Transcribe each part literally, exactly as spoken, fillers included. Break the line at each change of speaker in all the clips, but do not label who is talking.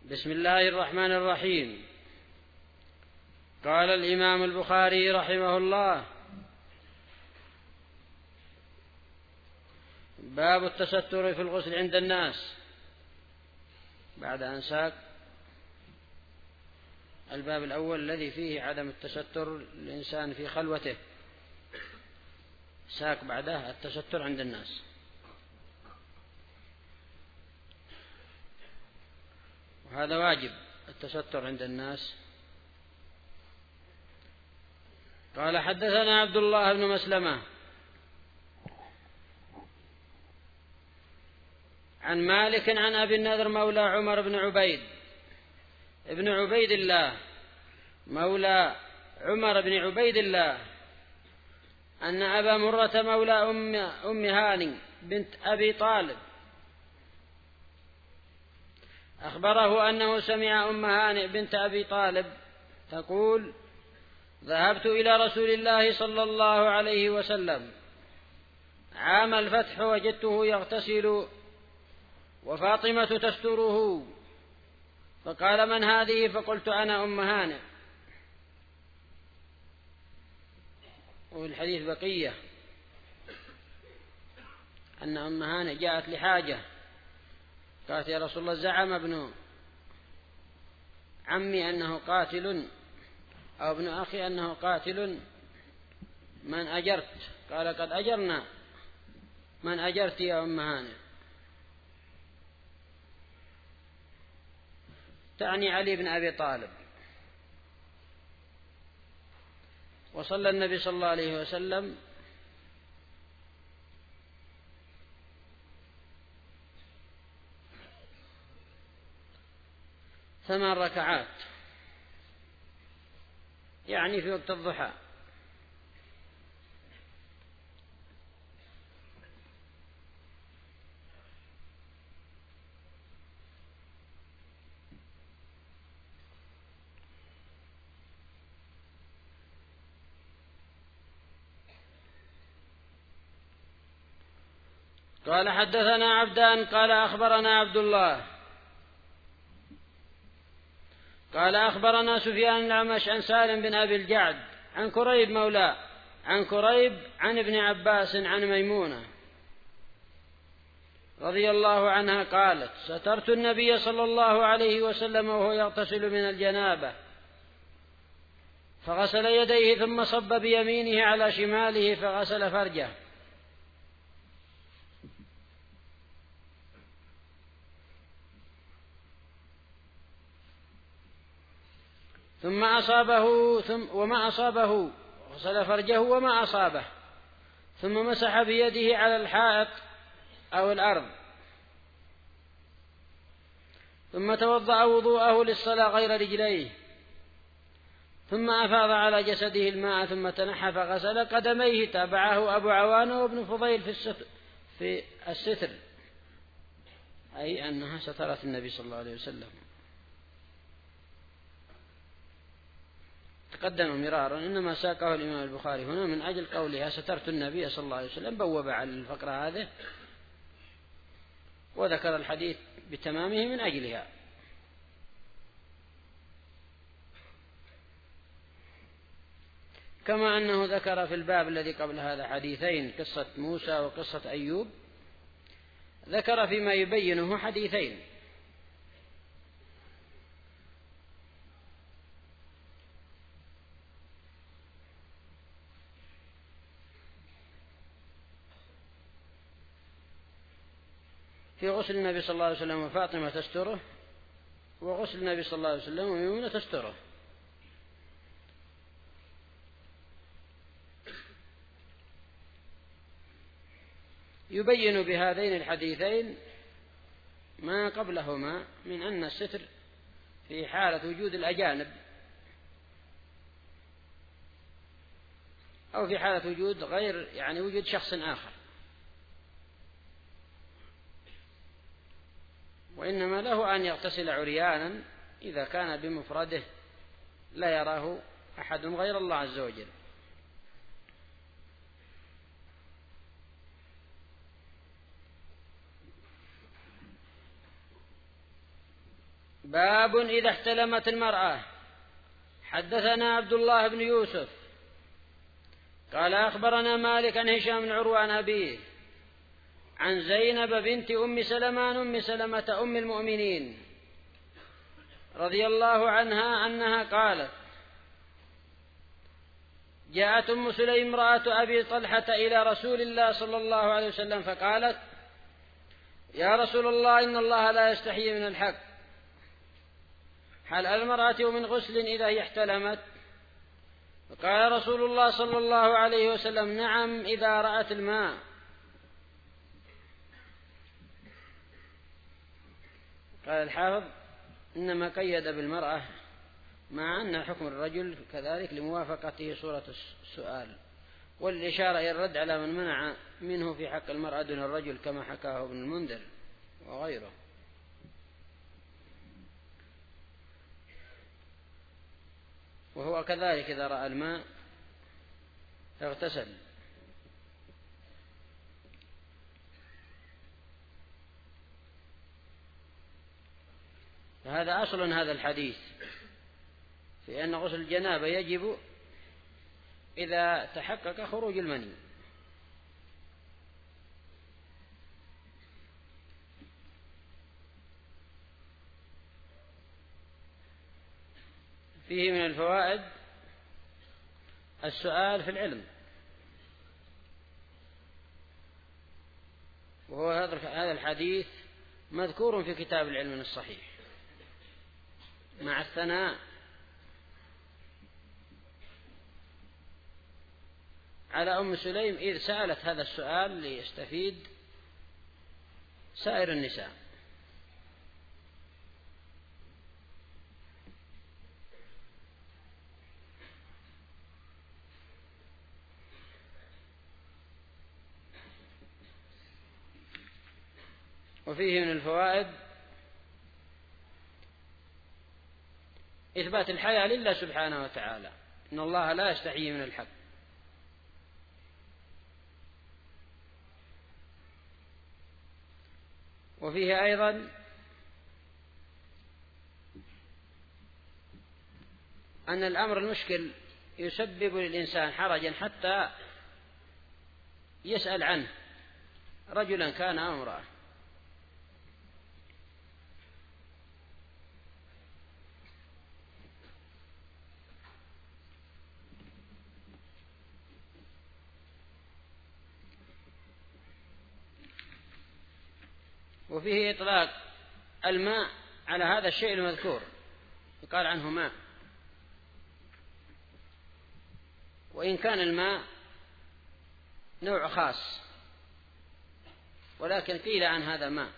بسم الله الرحمن الرحيم. قال الإمام البخاري رحمه الله: باب التستر في الغسل عند الناس، بعد أن ساق الباب الأول الذي فيه عدم التستر الإنسان في خلوته، ساق بعده التستر عند الناس. وهذا واجب التستر عند الناس. قال: حدثنا عبد الله بن مسلمة عن مالك عن أبي النذر مولى عمر بن عبيد ابن عبيد الله مولى عمر بن عبيد الله أن أبا مرة مولى أم, أم هاني بنت أبي طالب أخبره أنه سمع أم هانئ بنت أبي طالب تقول: ذهبت إلى رسول الله صلى الله عليه وسلم عام الفتح وجدته يغتسل وفاطمة تستره، فقال: من هذه؟ فقلت: أنا أم هانئ. والحديث بقية أن أم هانئ جاءت لحاجة، قالت: يا رسول الله، زعم ابن عمي أنه قاتل أو ابن أخي أنه قاتل، من أجرت؟ قال: قد أجرنا. من أجرت يا أم هانئ؟ تعني علي بن أبي طالب. وصلى النبي صلى الله عليه وسلم ثمان ركعات، يعني في وقت الضحى. قال: حدثنا عبدان قال أخبرنا عبد الله قال أخبرنا سفيان الأعمش عن سالم بن أبي الجعد عن كريب مولى عن كريب عن ابن عباس عن ميمونة رضي الله عنها قالت: سترت النبي صلى الله عليه وسلم وهو يغتسل من الجنابة، فغسل يديه ثم صب بيمينه على شماله فغسل فرجه، ثم أصابه ثم وما أصابه غسل فرجه وما أصابه، ثم مسح بيده على الحائط أو الأرض، ثم توضأ وضوءه للصلاة غير رجليه، ثم أفاض على جسده الماء، ثم تنحى فغسل قدميه. تابعه أبو عوانة وابن فضيل في الستر, في الستر أي أنها سترت النبي صلى الله عليه وسلم. تقدم مرارا، إنما ساقه الإمام البخاري هنا من أجل قولها سترت النبي صلى الله عليه وسلم، بوب على الفقرة هذه وذكر الحديث بتمامه من أجلها. كما أنه ذكر في الباب الذي قبل هذا حديثين، قصة موسى وقصة أيوب، ذكر فيما يبينه حديثين. في غسل النبي صلى الله عليه وسلم وفاطمة تستره، وغسل النبي صلى الله عليه وسلم وميمونة تستره. يبين بهذين الحديثين ما قبلهما من أن الستر في حالة وجود الأجانب أو في حالة وجود غير يعني وجود شخص آخر، وإنما له أن يغتسل عريانا إذا كان بمفرده لا يراه أحد غير الله عز وجل. باب إذا احتلمت المرأة. حدثنا عبد الله بن يوسف قال أخبرنا مالك عن هشام بن عروة عن أبيه عن زينب بنت أم سلمة عن أم سلمة أم المؤمنين رضي الله عنها أنها قالت: جاءت أم سليم امرأة أبي طلحة إلى رسول الله صلى الله عليه وسلم فقالت: يا رسول الله، إن الله لا يستحيي من الحق، هل المرأة من غسل إذا هي احتلمت؟ فقال رسول الله صلى الله عليه وسلم: نعم، إذا رأت الماء. قال الحافظ: إنما قيد بالمرأة مع أن حكم الرجل كذلك لموافقته صورة السؤال، والإشارة إلى الرد على من منع منه في حق المرأة دون الرجل كما حكاه ابن المنذر وغيره. وهو كذلك إذا رأى الماء اغتسل. فهذا أصل هذا الحديث في أن غسل الجنابة يجب إذا تحقق خروج المني. فيه من الفوائد السؤال في العلم، وهو هذا الحديث مذكور في كتاب العلم الصحيح مع الثناء على أم سليم إذ سألت هذا السؤال ليستفيد سائر النساء. وفيه من الفوائد إثبات الحياة لله سبحانه وتعالى، إن الله لا يستحيي من الحق. وفيه أيضا أن الأمر المشكل يسبب للإنسان حرجا حتى يسأل عنه، رجلا كان أو امرأة. وفيه إطلاق الماء على هذا الشيء المذكور، يقال عنه ماء، وإن كان الماء نوع خاص، ولكن قيل عن هذا ماء.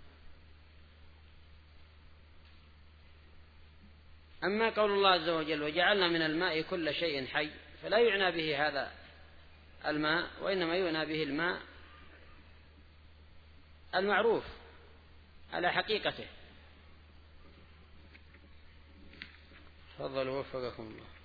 أما قول الله عز وجل: وجعلنا من الماء كل شيء حي، فلا يعنى به هذا الماء، وإنما يعنى به الماء المعروف على حقيقته. تفضلوا وفقكم الله.